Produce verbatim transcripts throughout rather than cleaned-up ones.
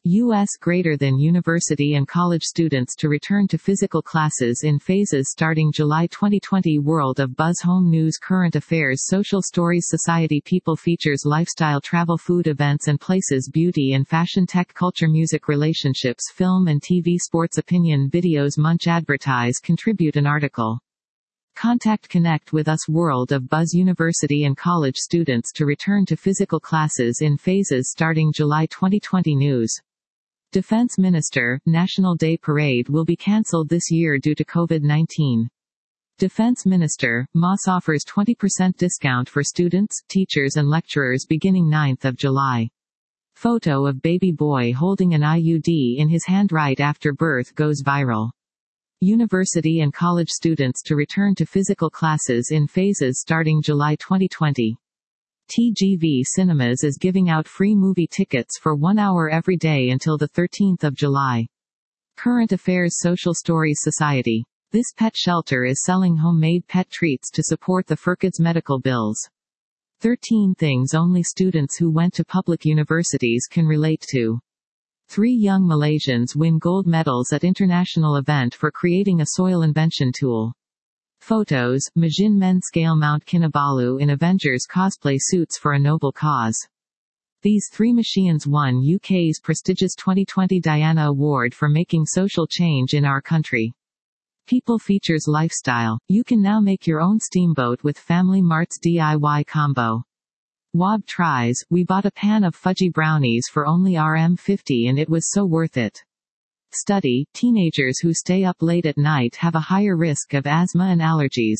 U S greater than university and college students to return to physical classes in phases starting July twenty twenty. World of Buzz Home News, Current Affairs, Social Stories, Society, People, Features, Lifestyle, Travel, Food, Events and Places, Beauty and Fashion, Tech, Culture, Music, Relationships, Film and T V, Sports, Opinion, Videos, Munch, Advertise, Contribute an article. Contact Connect with Us. World of Buzz University and college students to return to physical classes in phases starting July twenty twenty. News. Defense Minister, National Day Parade will be cancelled this year due to COVID nineteen. Defense Minister, Moss offers twenty percent discount for students, teachers and lecturers beginning ninth of July. Photo of baby boy holding an I U D in his hand right after birth goes viral. University and college students to return to physical classes in phases starting July twenty twenty. T G V Cinemas is giving out free movie tickets for one hour every day until the thirteenth of July. Current Affairs, Social Stories, Society. This pet shelter is selling homemade pet treats to support the Furkids medical bills. thirteen things only students who went to public universities can relate to. Three young Malaysians win gold medals at international event for creating a soil invention tool. Photos, Majin Men scale Mount Kinabalu in Avengers cosplay suits for a noble cause. These three machines won U K's prestigious twenty twenty Diana Award for making social change in our country. People, Features, Lifestyle. You can now make your own steamboat with Family Mart's D I Y combo. W A B tries, we bought a pan of fudgy brownies for only R M fifty and it was so worth it. Study, teenagers who stay up late at night have a higher risk of asthma and allergies.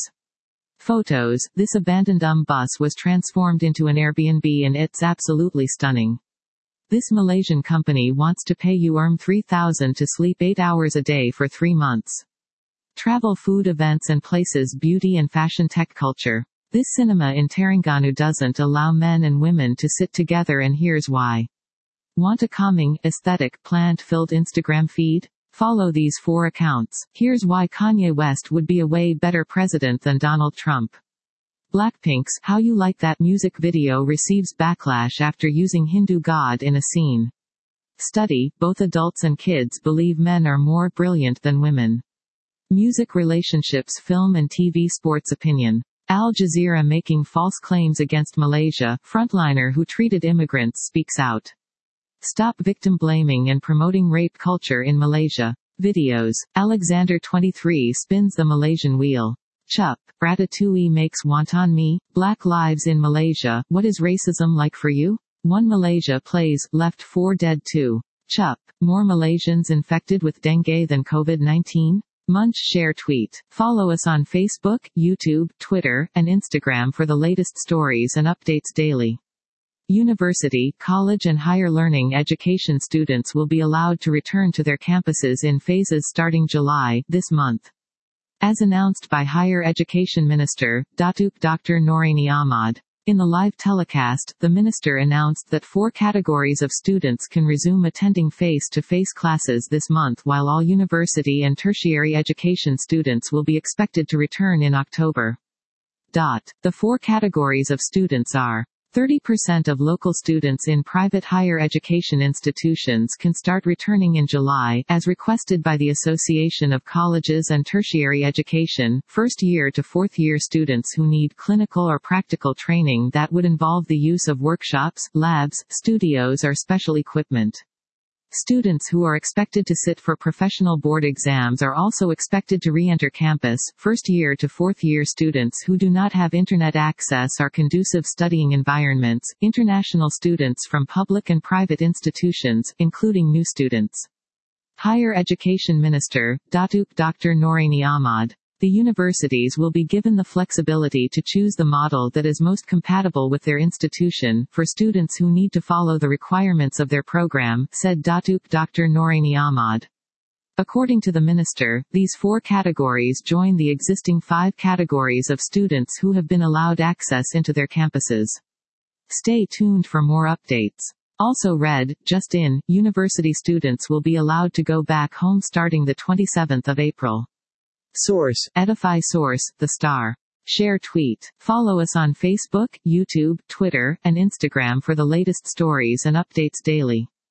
Photos, this abandoned um bus was transformed into an Airbnb and it's absolutely stunning. This Malaysian company wants to pay you R M three thousand to sleep eight hours a day for three months. Travel, Food, Events and Places, Beauty and Fashion, Tech, Culture. This cinema in Terengganu doesn't allow men and women to sit together and here's why. Want a calming, aesthetic, plant-filled Instagram feed? Follow these four accounts. Here's why Kanye West would be a way better president than Donald Trump. Blackpink's How You Like That music video receives backlash after using Hindu god in a scene. Study, both adults and kids believe men are more brilliant than women. Music, Relationships, Film and T V, Sports, Opinion. Al Jazeera making false claims against Malaysia, frontliner who treated immigrants speaks out. Stop victim blaming and promoting rape culture in Malaysia. Videos. Alexander twenty-three spins the Malaysian wheel. Chup. Ratatouille makes wonton mee. Black lives in Malaysia. What is racism like for you? One Malaysia plays, left four dead too. Chup. More Malaysians infected with dengue than COVID nineteen? Munch, share, tweet. Follow us on Facebook, YouTube, Twitter, and Instagram for the latest stories and updates daily. University, college and higher learning education students will be allowed to return to their campuses in phases starting July, this month. As announced by Higher Education Minister, Datuk Doctor Noraini Ahmad. In the live telecast, the minister announced that four categories of students can resume attending face-to-face classes this month while all university and tertiary education students will be expected to return in October. Dot. The four categories of students are: thirty percent of local students in private higher education institutions can start returning in July, as requested by the Association of Colleges and Tertiary Education, first-year to fourth-year students who need clinical or practical training that would involve the use of workshops, labs, studios or special equipment. Students who are expected to sit for professional board exams are also expected to re-enter campus. First-year to fourth-year students who do not have internet access or conducive studying environments. International students from public and private institutions, including new students. Higher Education Minister, Datuk Doctor Noraini Ahmad. The universities will be given the flexibility to choose the model that is most compatible with their institution, for students who need to follow the requirements of their program, said Datuk Doctor Noraini Ahmad. According to the minister, these four categories join the existing five categories of students who have been allowed access into their campuses. Stay tuned for more updates. Also read, just in, university students will be allowed to go back home starting the twenty-seventh of April. Source: Edify. Source: The Star. Share, tweet. Follow us on Facebook, YouTube, Twitter, and Instagram for the latest stories and updates daily.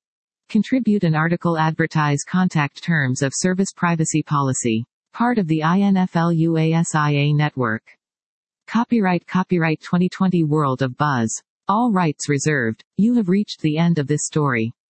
Contribute an article. Advertise. Contact. Terms of Service. Privacy policy. Part of the I N F L U A S I A network. Copyright. Copyright twenty twenty World of Buzz. All rights reserved. You have reached the end of this story.